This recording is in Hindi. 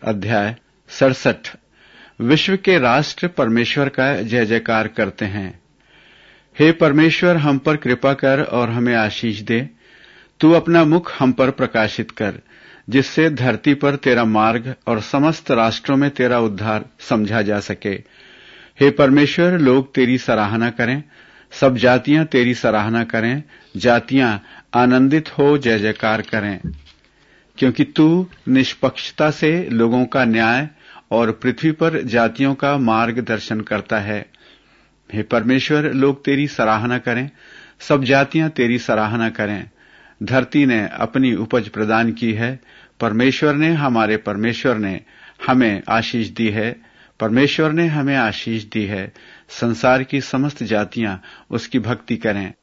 अध्याय 67। विश्व के राष्ट्र परमेश्वर का जय जयकार करते हैं। हे परमेश्वर, हम पर कृपा कर और हमें आशीष दे। तू अपना मुख हम पर प्रकाशित कर, जिससे धरती पर तेरा मार्ग और समस्त राष्ट्रों में तेरा उद्धार समझा जा सके। हे परमेश्वर, लोग तेरी सराहना करें, सब जातियां तेरी सराहना करें, जातियां आनंदित हो जय जयकार करें, क्योंकि तू निष्पक्षता से लोगों का न्याय और पृथ्वी पर जातियों का मार्गदर्शन करता है। हे परमेश्वर, लोग तेरी सराहना करें, सब जातियां तेरी सराहना करें। धरती ने अपनी उपज प्रदान की है, परमेश्वर ने, हमारे परमेश्वर ने हमें आशीष दी है। परमेश्वर ने हमें आशीष दी है। संसार की समस्त जातियां उसकी भक्ति करें।